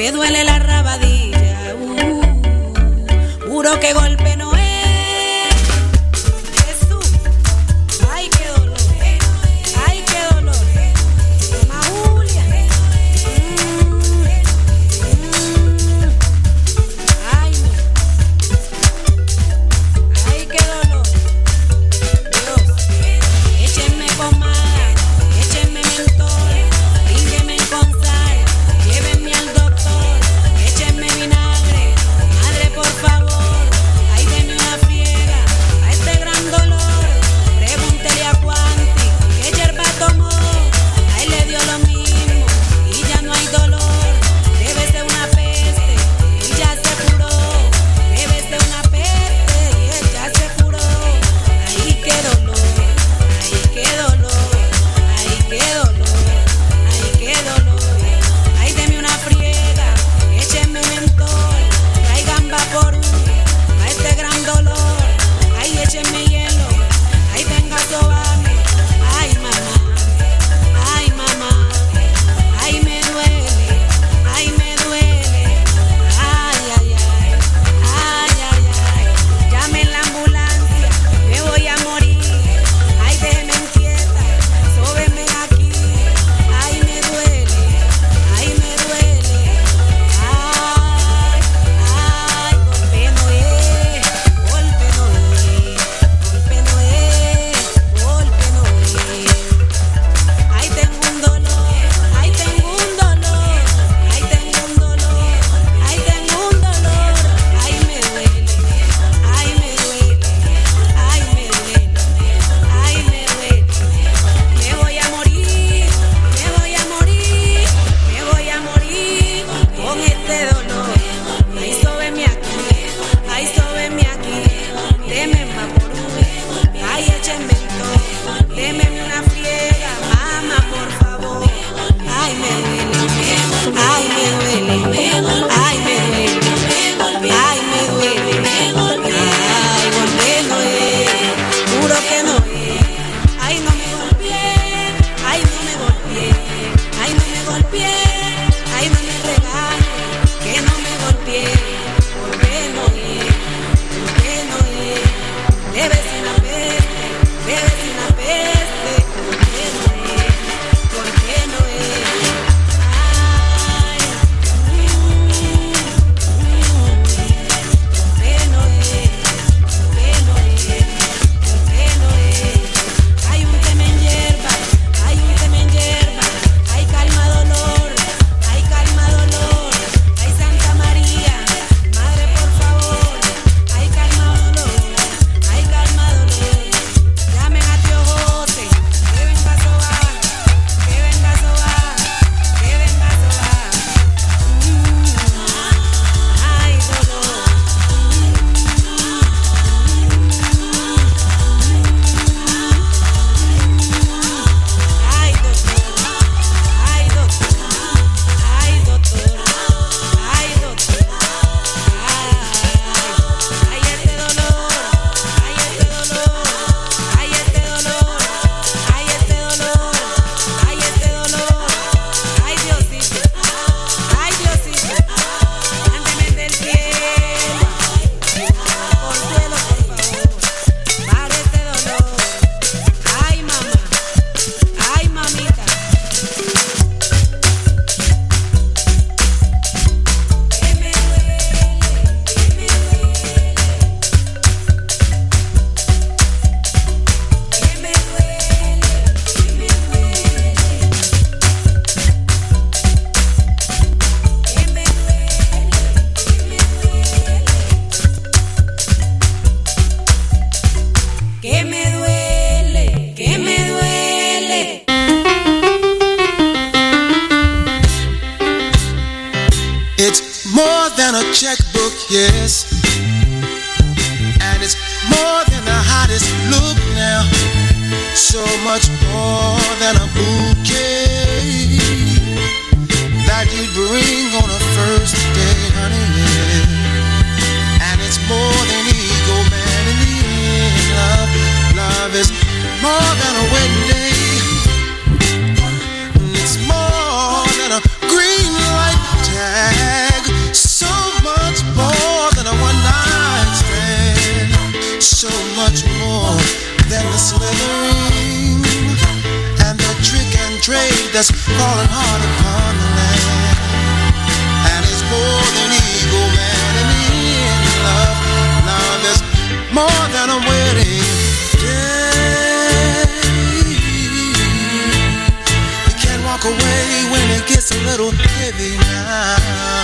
me duele la rabadilla, juro que golpe no es. Jesús, ay qué dolor, ay qué dolor. Toma Julia, ay no, ay qué dolor. Dios, échenme pomada, échenme mentol, ríguenme con sal, llévenme al doctor, échenme vinagre, madre por favor, ay denme una friega a este gran dolor, pregúntele a Cuanti qué yerba tomó, a él le dio lo mismo y ya no hay dolor, debe ser una peste, él ya se curó, debe ser una peste y él ya se curó, ay qué dolor, ay qué dolor, ay qué dolor, ay qué dolor, ay deme una friega, échenme mentol, traigan vaporú a este gran dolor, ay échenme hielo, ay venga a sobarme, ay mamá, ay mamá, ay me duele, ay me duele, ay ay ay, ay ay ay, llamen la ambulancia, me voy a morir, ay déjeme quieta, sóbeme aquí, ay me duele, ay me duele, ay, ay, golpe no es, golpe no es, golpe no es, golpe no es. Ay tengo un dolor, ay tengo un dolor, ay tengo un dolor, ay tengo un dolor, ay me duele, ay me duele, ay me duele, ay me duele, me voy a morir, me voy a morir, me voy a morir con este dolor, ay sóbeme aquí, ay sóbeme aquí, deme vaporú, ay échenme todo, deme una friega, mamá por favor, ay me duele, ay me duele, ay me duele, ay me duele, ay golpe no es, juro que no es, ay no me golpeé, ay no me golpeé, ay no me golpeé, ay no me regañe, que no me golpeé, golpe no es, golpe no es, debe ser una peste, debe ser una peste, golpe no es, golpe no es, ay, golpe no es, golpe no es, golpe no es, hay un tema en hierba, hay un tema en hierba, hay calma dolor, hay calma dolor, hay Santa María, madre por favor, hay calma dolor, hay calma dolor, llamen a tío José, que venga a sobar, que venga a sobar, que venga a sobar, ay dolor, ay doctor, ay doctor, ay doctor, ay doctor, ay este dolor, ay este dolor, ay este dolor, ay este dolor, ay este dolor, ay Diosito, ay Diosito, mándeme del cielo, consuelo por favor, para este dolor, ay mamá, ay mamita. Que me duele, que me duele, que me duele, que me duele, que me duele, que me duele, que me duele. It's more than a checkbook, yes. And it's more than the hottest look now. So much more than a bouquet that you'd bring on a first day, honey, yeah. And it's more than ego, man, in the end. Love is more than a wedding day. It's more than a green light tag. gathering, and the trick and trade that's falling hard upon the land. And it's more than ego, man, and in love. Love is more than a wedding day. You can't walk away when it gets a little heavy now.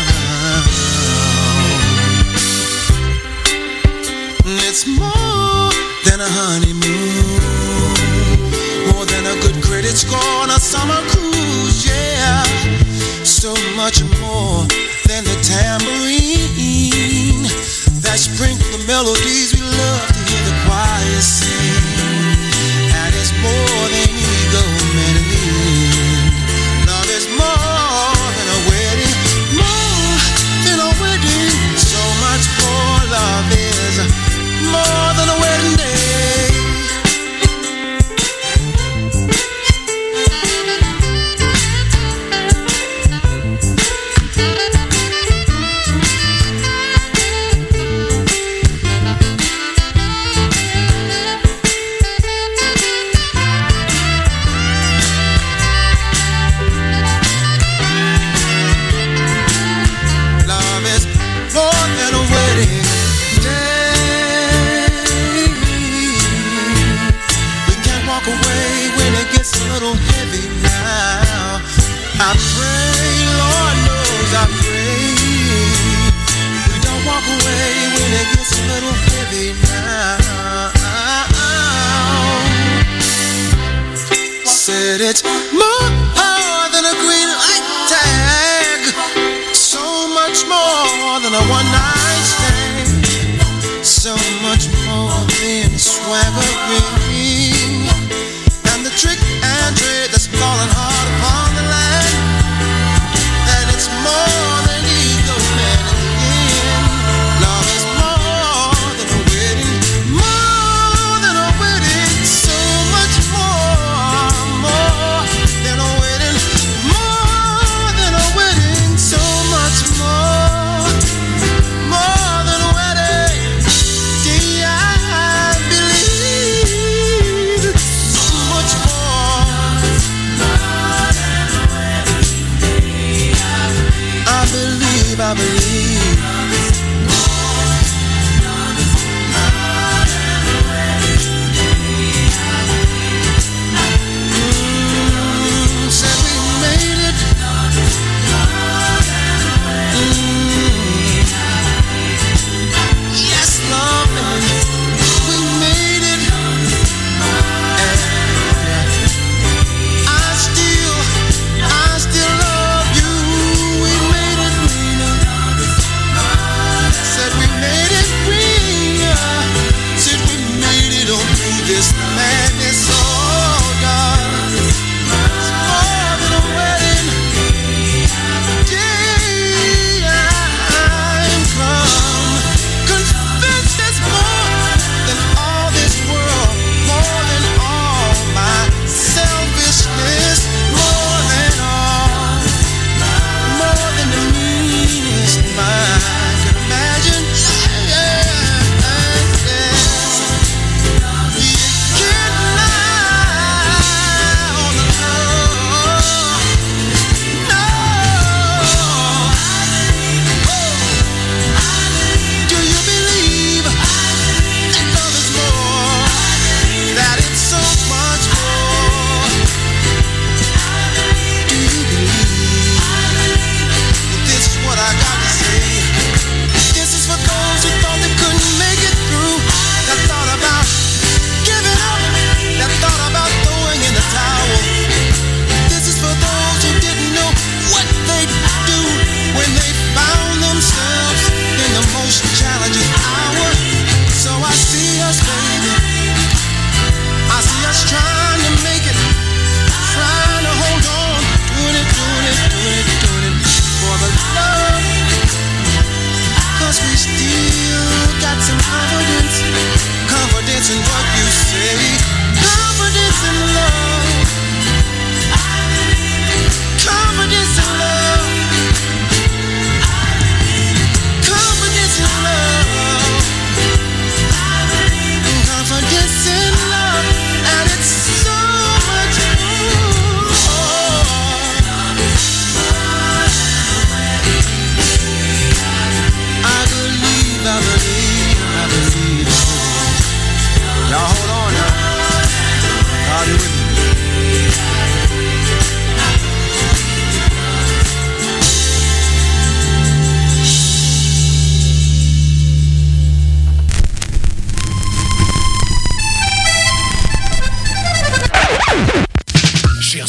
It's more than a honeymoon, more than a good credit score on a summer cruise, yeah. So much more than the tambourine that sprinkle the melodies we love to hear the choir sing. And it's more than ego, man, and love is more than a wedding, more than a wedding. So much more. Love is more than a wedding day. I pray, Lord knows I pray, we don't walk away when it gets a little heavy now. Said it's more than a green light tag, so much more than a one-night stand, so much more than swaggering, and the trick and trade that's falling hard upon the land. And it's more than ego, man, again. Love is more than a wedding, more than a wedding. So much more, more than a wedding, more than a wedding. So much more, more than a wedding. See, I believe so much more. I believe. Said we made it. Yes, love, we made it. And I still love you. We made it.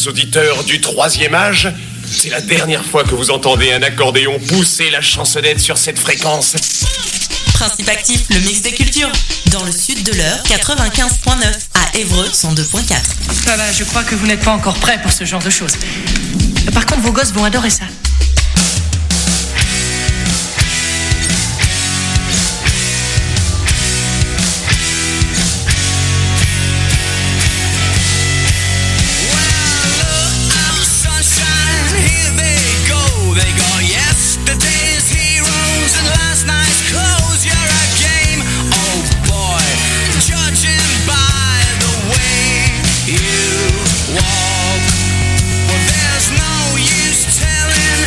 aux auditeurs du troisième âge, c'est la dernière fois que vous entendez un accordéon pousser la chansonnette sur cette fréquence. Principe actif, le mix des cultures. Dans le sud de l'Eure, 95.9. À Évreux, 102.4. Voilà, je crois que vous n'êtes pas encore prêts pour ce genre de choses. Par contre, vos gosses vont adorer ça. Well, there's no use telling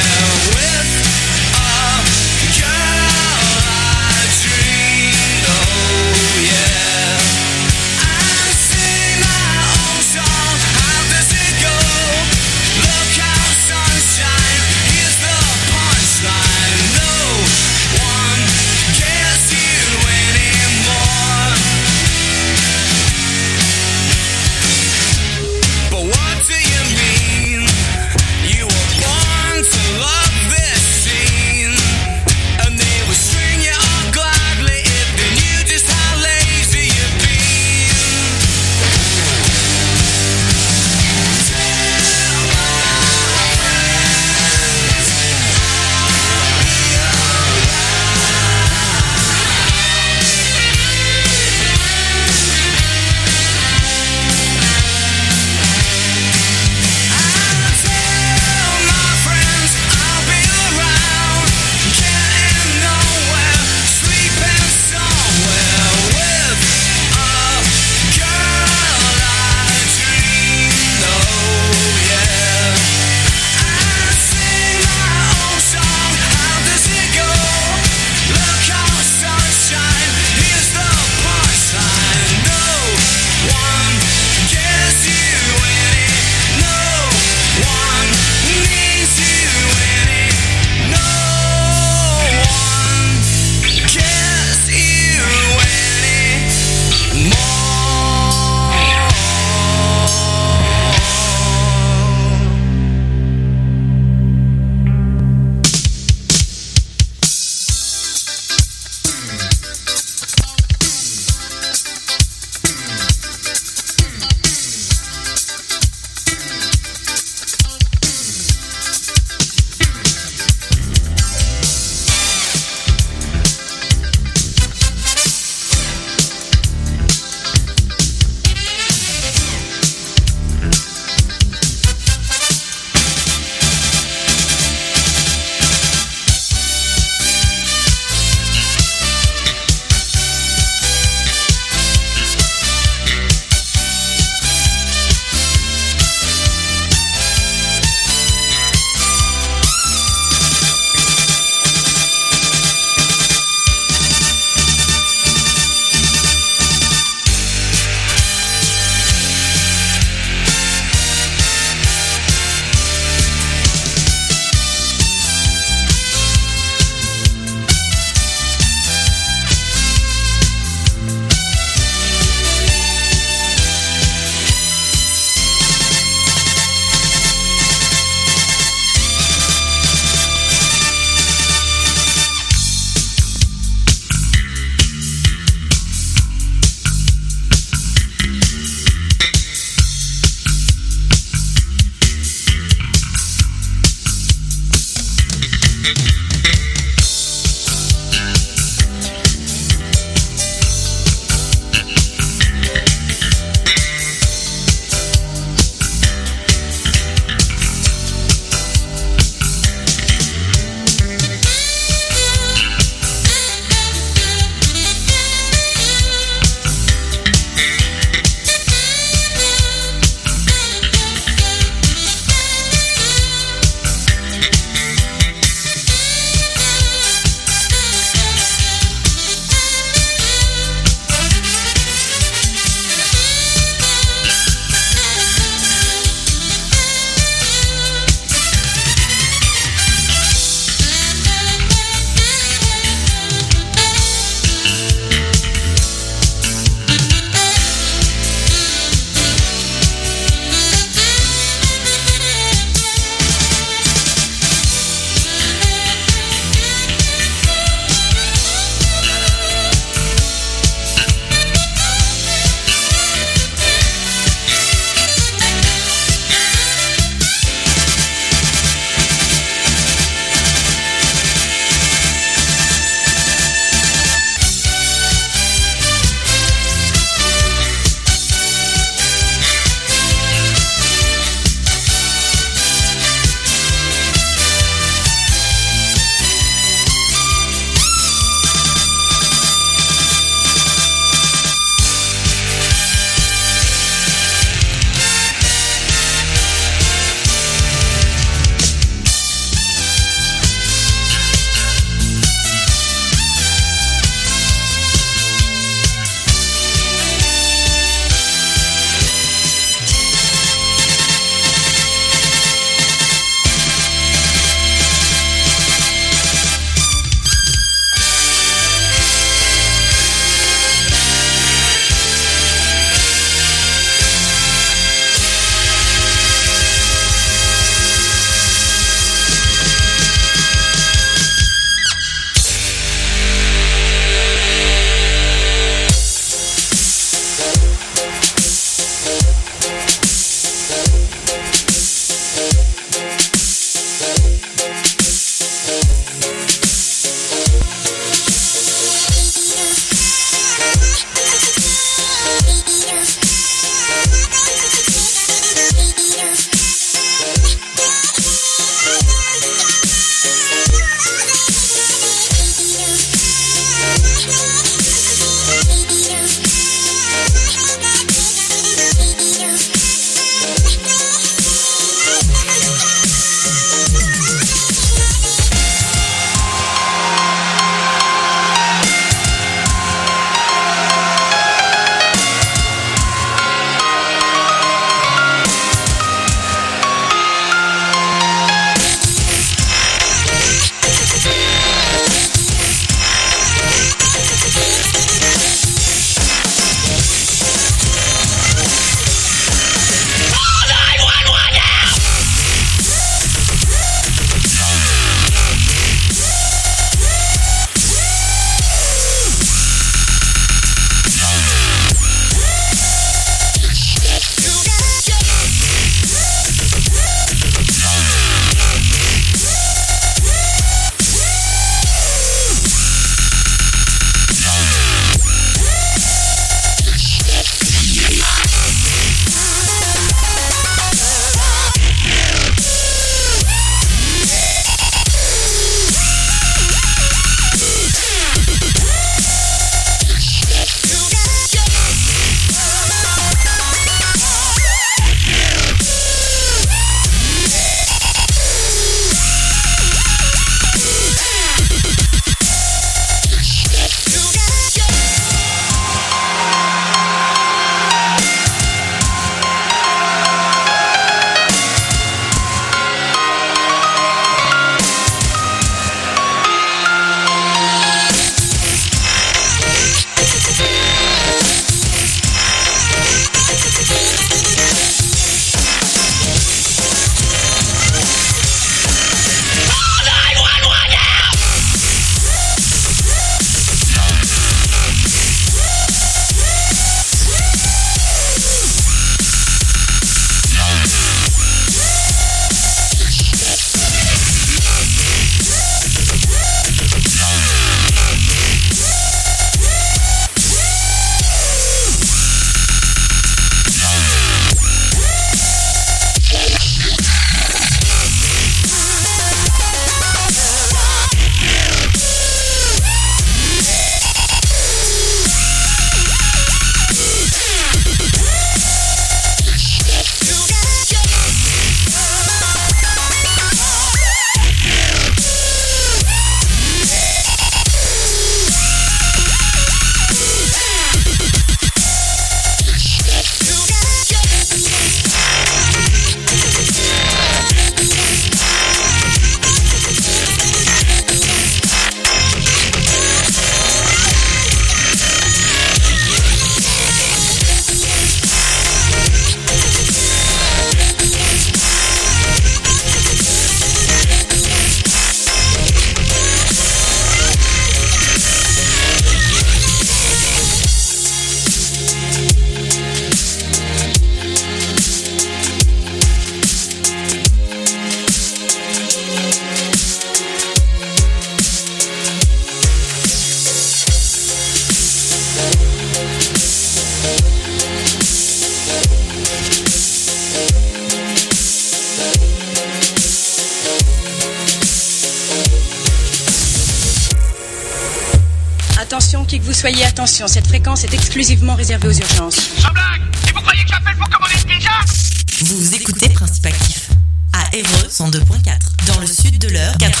Attention, qui que vous soyez, attention, cette fréquence est exclusivement réservée aux urgences. Sans blague! Et vous croyez que j'appelle pour commander une pizza? Vous écoutez Principe Actif à Évreux 102.4, dans le sud de l'heure 95.9.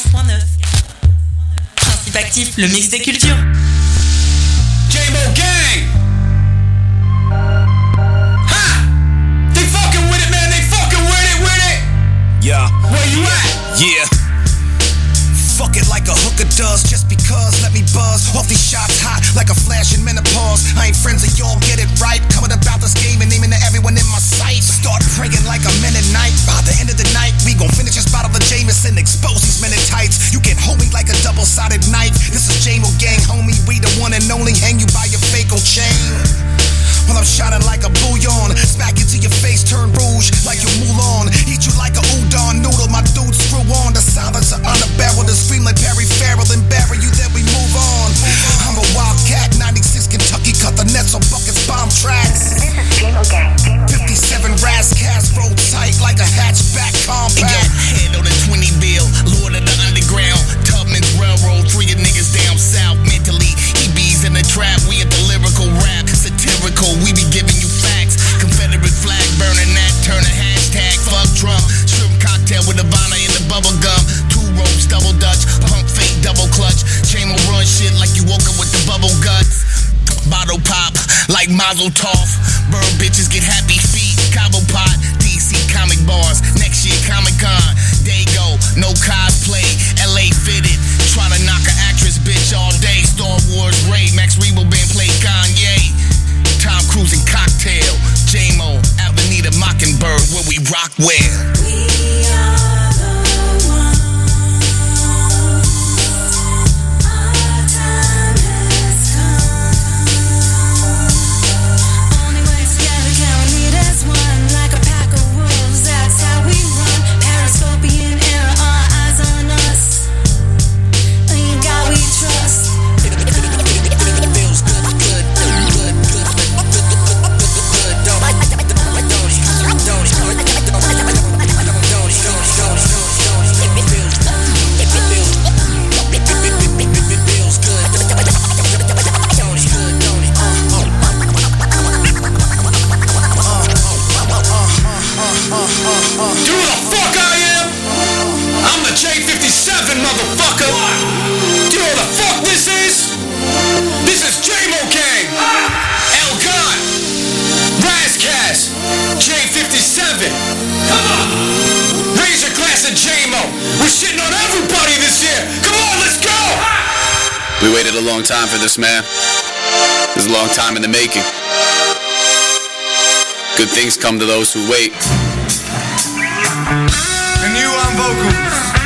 Principe Actif, le mix des cultures. J-Mo Gang! Ha! They fucking with it, man, they fucking with it! Yeah. Where you at? Yeah. Fuck it like a hooker does, just because. Let me buzz off these shots hot like a flash in menopause. I ain't friends of y'all, get it right. Coming about this game and naming to everyone in my sight. Start praying like a Mennonite. By the end of the night, we gon' finish this bottle of Jameson. Expose these men in tights. You can hold me like a double-sided knife. This is J-Mo Gang, homie. We the one and only. Hang you by your fake old chain. Well, I'm shining like a bouillon. Smack you to your face, turn rouge like your Mulan. Eat you like a udon noodle. My dudes screw on. The silencer on the barrel. The scream like Perry Farrell and bury you, then we move on. I'm a wildcat, 96 Kentucky. Cut the nets on buckets, bomb tracks. This is J-Mo Gang. 57 Razzcast, roll tight like a hatchback compact. Head on a 20 bill, lord of the underground. Tubman's Railroad, 3 of niggas down south mentally. EB's in the trap, we at the lyrical rap. Satirical, we be giving you facts. Confederate flag burning that, turn a hashtag, fuck Trump. Shrimp cocktail with Havana in the bubble gum. 2 ropes, double Dutch, pump fake, double clutch. J-Mo run shit like you woke up with the bubble guts. Bottle pop like Mazel Tov. Bird bitches get happy feet. Cabo pot, DC comic bars. Next year Comic Con. Dago, no cosplay. LA fitted. Try to knock an actress bitch all day. Star Wars Ray. Max Rebo been played Kanye. Tom Cruise and Cocktail. J-Mo, Avenida Mockingbird, where we rock where. We are the ones. Our time has come. Only way together can we lead as one. Like a pack of wolves, that's how we run. Periscopian era, all eyes on us. In God we trust. Feels good. You know the fuck I am? I'm the J57, motherfucker! Do you know what the fuck this is? This is J-Mo Gang! El Gun! Razzcast! J57! Come on! Raise your glass to J-Mo! We're shitting on everybody this year! Come on, let's go! We waited a long time for this, man. It was a long time in the making. Good things come to those who wait. And you on vocals.